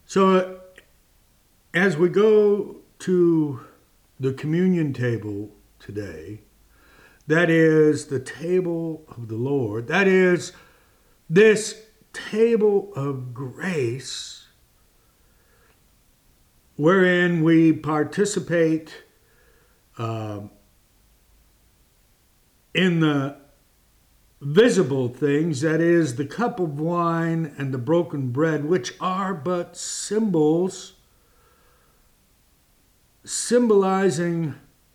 So as we go to the communion table today, that is the table of the Lord, that is this table of grace wherein we participate in the visible things, that is the cup of wine and the broken bread, which are but symbols symbolizing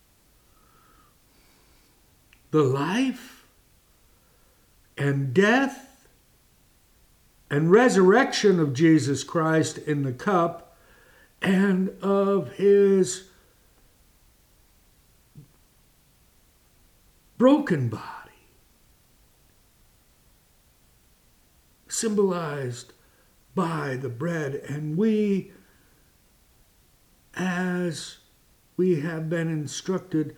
the life and death and resurrection of Jesus Christ in the cup, and of his broken body, symbolized by the bread. And we, as we have been instructed,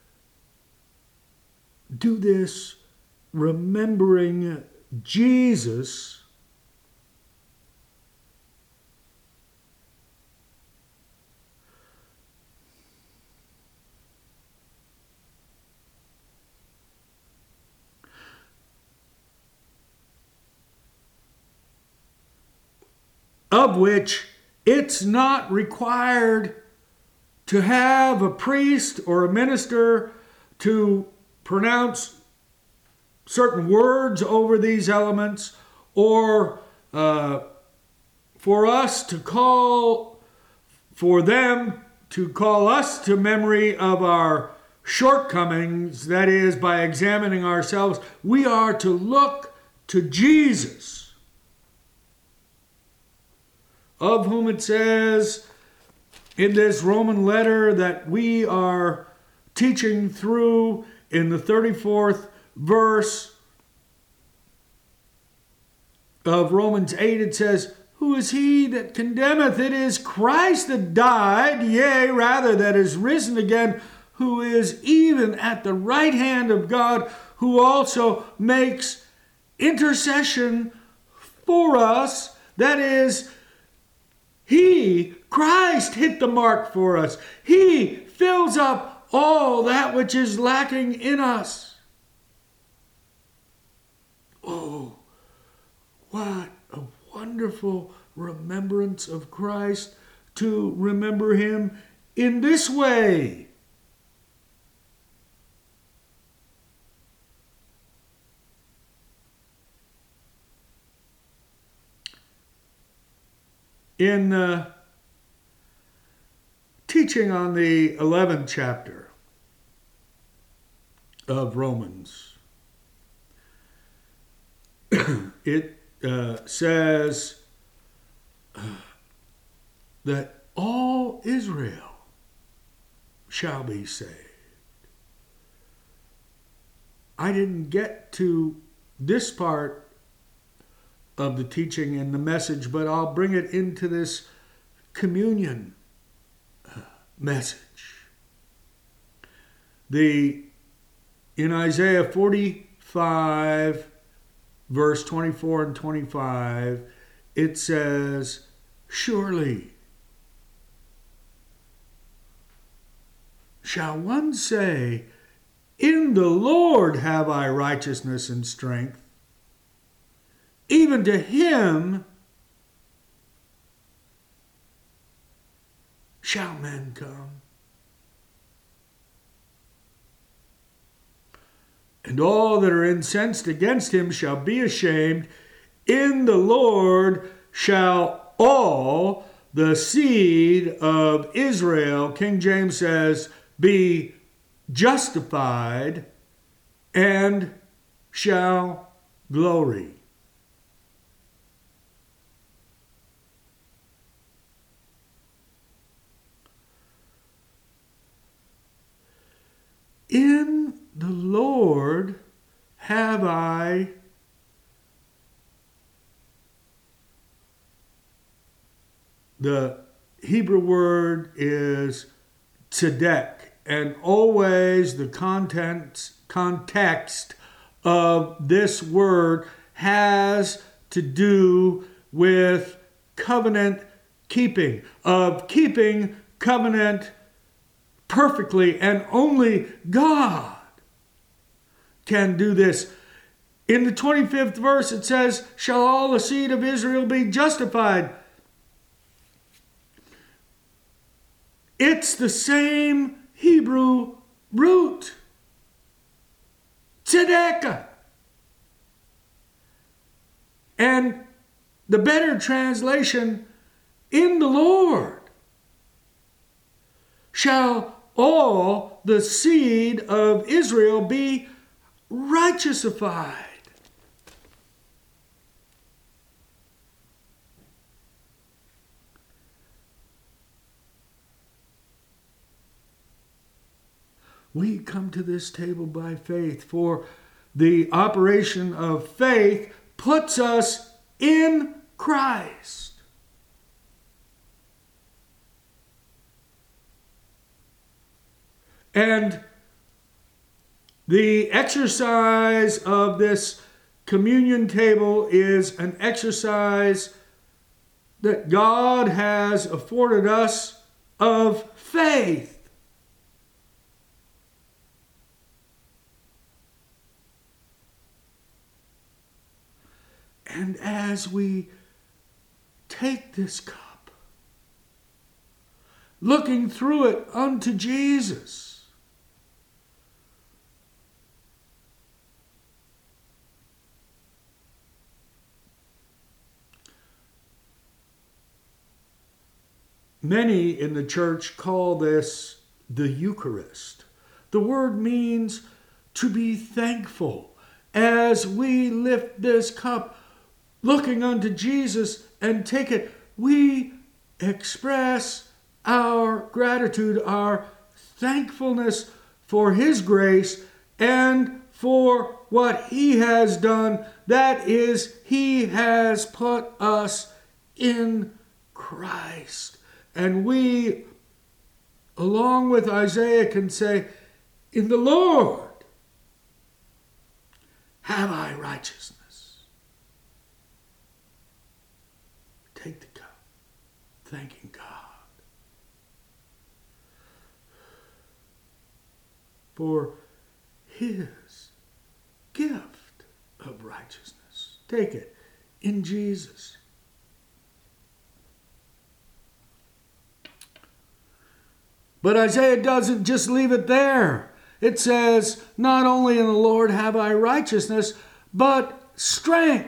do this remembering Jesus, of which it's not required to have a priest or a minister to pronounce certain words over these elements, or for us to call, for them to call us to memory of our shortcomings, that is, by examining ourselves. We are to look to Jesus, of whom it says in this Roman letter that we are teaching through in the 34th verse of Romans 8, it says, "Who is he that condemneth? It is Christ that died, yea, rather that is risen again, who is even at the right hand of God, who also makes intercession for us." That is, he, Christ, hit the mark for us. He fills up all that which is lacking in us. Oh, what a wonderful remembrance of Christ, to remember him in this way. In teaching on the 11th chapter of Romans, it says that all Israel shall be saved. I didn't get to this part of the teaching and the message, but I'll bring it into this communion message. In Isaiah 45, verse 24 and 25, it says, "Surely shall one say, in the Lord have I righteousness and strength. Even to him shall men come. And all that are incensed against him shall be ashamed. In the Lord shall all the seed of Israel," King James says, "be justified and shall glory." In the Lord have I the Hebrew word is tzedek, and always the context of this word has to do with covenant keeping, of keeping covenant perfectly, and only God can do this. In the 25th verse it says, shall all the seed of Israel be justified? It's the same Hebrew root. Tzedekah. And the better translation, in the Lord shall all the seed of Israel be righteousified. We come to this table by faith, for the operation of faith puts us in Christ. And the exercise of this communion table is an exercise that God has afforded us of faith. And as we take this cup, looking through it unto Jesus, many in the church call this the Eucharist. The word means to be thankful. As we lift this cup, looking unto Jesus and take it, we express our gratitude, our thankfulness for His grace and for what He has done. That is, He has put us in Christ. And we, along with Isaiah, can say, in the Lord have I righteousness. Take the cup, thanking God for His gift of righteousness. Take it in Jesus. But Isaiah doesn't just leave it there. It says, not only in the Lord have I righteousness, but strength.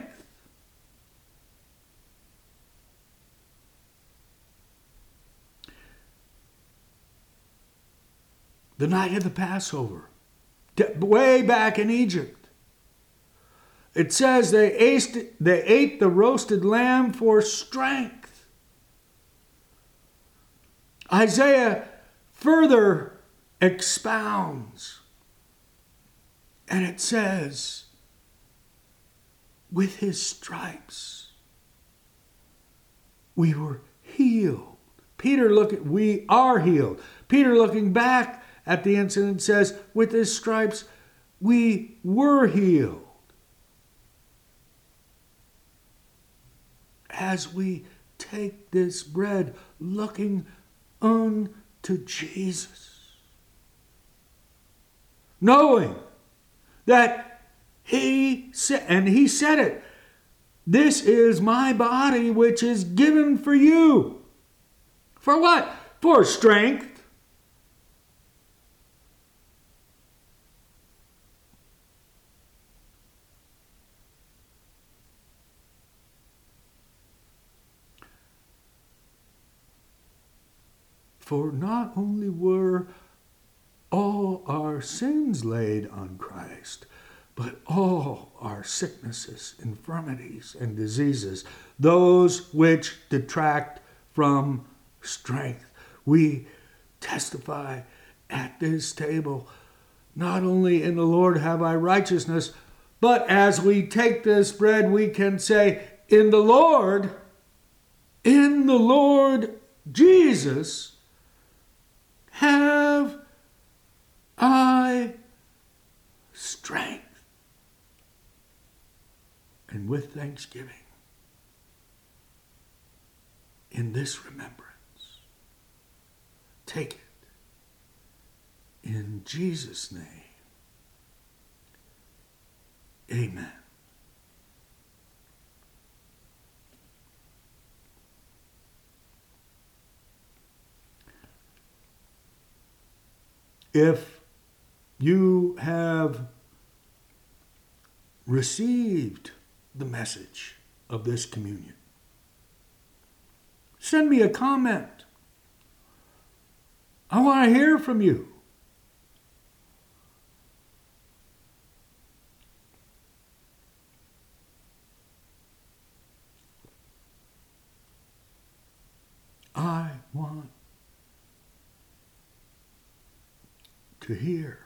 The night of the Passover, way back in Egypt, it says they ate the roasted lamb for strength. Isaiah further expounds, and it says, with His stripes we were healed. We are healed. Peter, looking back at the incident, says, with His stripes we were healed. As we take this bread, looking unto Jesus, knowing that He said, and He said it, this is my body which is given for you. For what? For strength. For not only were all our sins laid on Christ, but all our sicknesses, infirmities, and diseases, those which detract from strength. We testify at this table, not only in the Lord have I righteousness, but as we take this bread, we can say, in the Lord Jesus, have I strength. And with thanksgiving, in this remembrance. Take it in Jesus' name. Amen. If you have received the message of this communion, send me a comment. I want to hear from you. I want to hear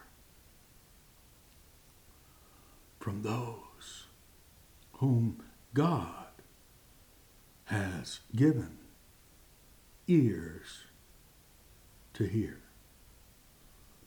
from those whom God has given ears to hear.